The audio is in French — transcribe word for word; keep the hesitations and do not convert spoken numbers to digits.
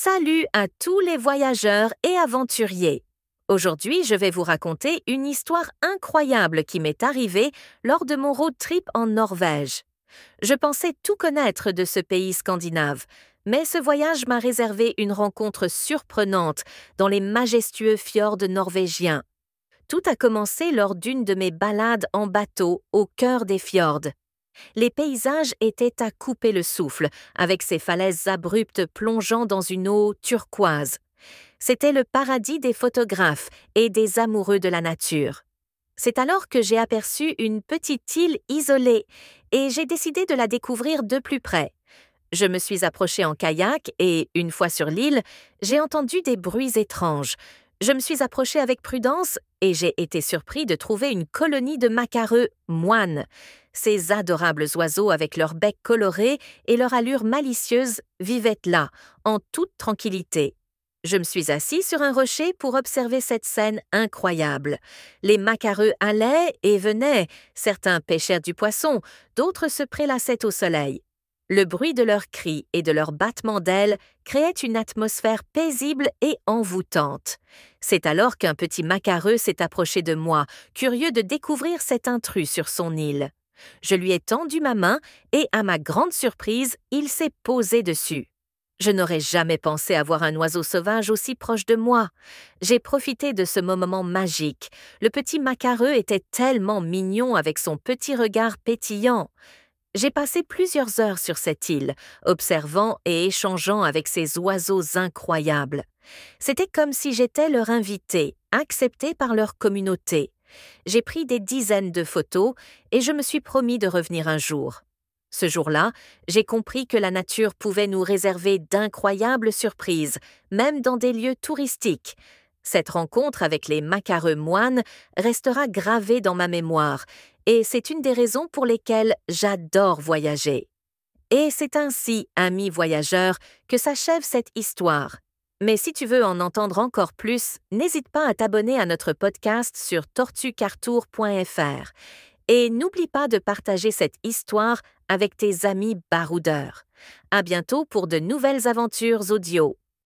Salut à tous les voyageurs et aventuriers. Aujourd'hui, je vais vous raconter une histoire incroyable qui m'est arrivée lors de mon road trip en Norvège. Je pensais tout connaître de ce pays scandinave, mais ce voyage m'a réservé une rencontre surprenante dans les majestueux fjords norvégiens. Tout a commencé lors d'une de mes balades en bateau au cœur des fjords. Les paysages étaient à couper le souffle, avec ces falaises abruptes plongeant dans une eau turquoise. C'était le paradis des photographes et des amoureux de la nature. C'est alors que j'ai aperçu une petite île isolée et j'ai décidé de la découvrir de plus près. Je me suis approchée en kayak et, une fois sur l'île, j'ai entendu des bruits étranges. Je me suis approchée avec prudence et j'ai été surpris de trouver une colonie de macareux moines. Ces adorables oiseaux avec leurs becs colorés et leur allure malicieuse vivaient là, en toute tranquillité. Je me suis assis sur un rocher pour observer cette scène incroyable. Les macareux allaient et venaient, certains pêchèrent du poisson, d'autres se prélassaient au soleil. Le bruit de leurs cris et de leurs battements d'ailes créait une atmosphère paisible et envoûtante. C'est alors qu'un petit macareux s'est approché de moi, curieux de découvrir cet intrus sur son île. Je lui ai tendu ma main et, à ma grande surprise, il s'est posé dessus. Je n'aurais jamais pensé avoir un oiseau sauvage aussi proche de moi. J'ai profité de ce moment magique. Le petit macareux était tellement mignon avec son petit regard pétillant. J'ai passé plusieurs heures sur cette île, observant et échangeant avec ces oiseaux incroyables. C'était comme si j'étais leur invité, accepté par leur communauté. J'ai pris des dizaines de photos et je me suis promis de revenir un jour. Ce jour-là, j'ai compris que la nature pouvait nous réserver d'incroyables surprises, même dans des lieux touristiques. Cette rencontre avec les macareux moines restera gravée dans ma mémoire, et c'est une des raisons pour lesquelles j'adore voyager. Et c'est ainsi, amis voyageurs, que s'achève cette histoire. Mais si tu veux en entendre encore plus, n'hésite pas à t'abonner à notre podcast sur tortue cartour point f r. Et n'oublie pas de partager cette histoire avec tes amis baroudeurs. À bientôt pour de nouvelles aventures audio.